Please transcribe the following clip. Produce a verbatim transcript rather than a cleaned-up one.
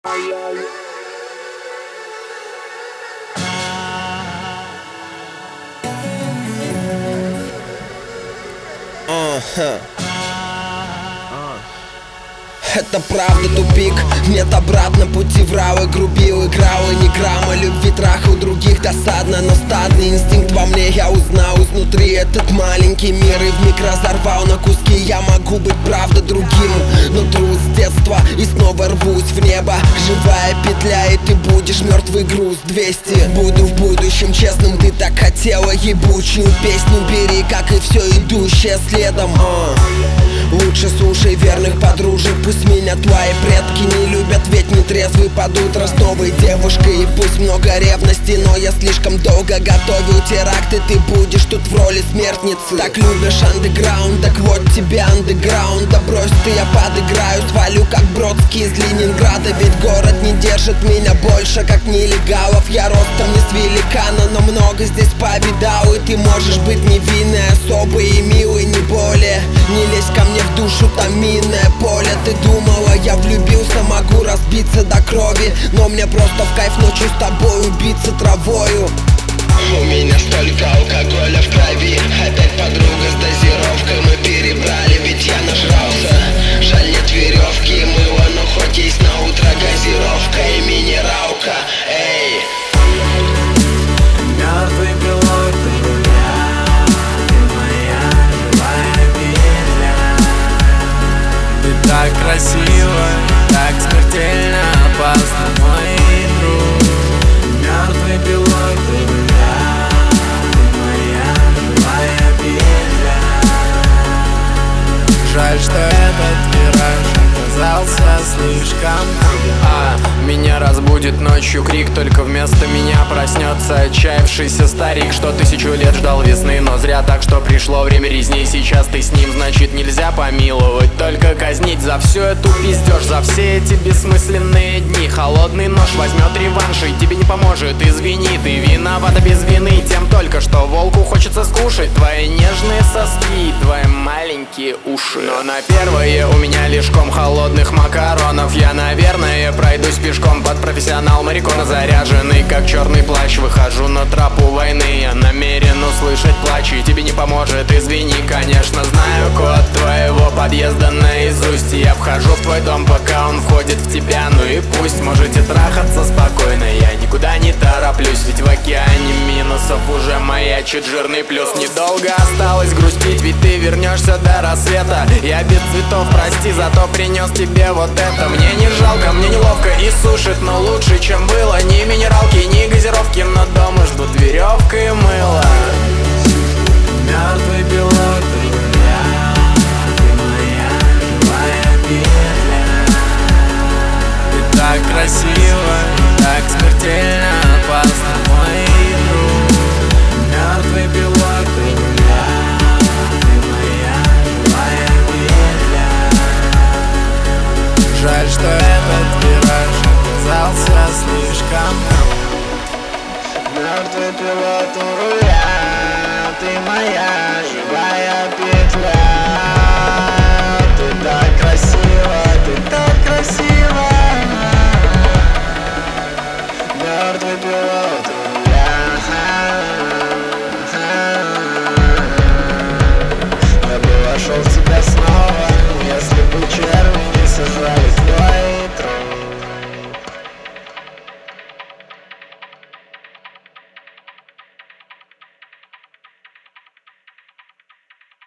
Uh-huh. Это правда тупик, нет обратно пути, врал и грубил, играл и ни грамма любви, трахал других досадно. Но стадный инстинкт во мне я узнал изнутри этот маленький мир и вмиг разорвал на куски. Я могу быть правда другим, но трус с детства и снова рвусь в небо. Живая петля и ты будешь мертвый груз. Двести буду в будущем честным, ты так хотела ебучую песню, бери, как и все идущее следом. uh. Лучше слушай верных подружек, пусть меня твои предки не любят, ведь нетрезвый под утро с новой девушкой. И пусть много ревности, но я слишком долго готовил теракты, ты будешь тут в роли смертницы. Так любишь андеграунд, так вот тебе андеграунд. Да брось ты, я подыграю, свалю как Бродский из Ленинграда. Ведь город не держит меня больше, как нелегалов. Я ростом не с великана, но много здесь повидал. И ты можешь быть невинной, особой и милой, не более. Не лезь ко мне в душу, там минное поле. Ты думала, я влюбился, могу разбиться до крови, но мне просто в кайф ночью с тобой убиться травою. У меня столько алкоголя в крови, опять подруга с дозировкой. Мы перебрали, ведь я нажрался. Жаль, нет веревки и мыла, но хоть есть на утро газировка и минералка. Эй! Мертвый пилот у руля, ты моя живая петля. Ты так красива, так смертельно опасна, мой друг. Мертвый пилот у руля, ты моя живая петля. Жаль, что этот вираж оказался слишком а, меня разбудит ночью крик, только вместо меня проснется отчаявшийся старик, что тысячу лет ждал весны, но зря, так что пришло время резни. Сейчас ты с ним, значит нельзя помиловать, только казнить за всю эту пиздеж, за все эти бессмысленные дни. Холодный нож возьмет реванш и тебе не поможет, извини. Ты виновата без вины тем только, что волку хочется скушать твои нежные соски, твои маленькие уши. Но на первое у меня лишь ком холодных макаронов. Я, наверное, пройдусь пешком под профессионал Марикона. Заряженный, как черный плащ, выхожу на тропу войны. Я намерен услышать плач, и тебе не поможет, извини. Конечно, знаю код твоего подъезда наизусть. Я вхожу в твой дом, пока он входит в тебя. Ну и пусть можете трахаться спокойно, я никуда не тороплюсь, ведь в океане минусов уже маячит жирный плюс. Недолго осталось грустить, ведь ты вернешься до рассвета. Я без цветов, прости, зато принес тебе вот это. Мне не жалко, мне неловко и сушит, но лучше, чем было. Ни минералки, ни газировки, но дома ждут веревка и мыло. Мертвый пилот у руля, ты моя живая петля. Ты так красива.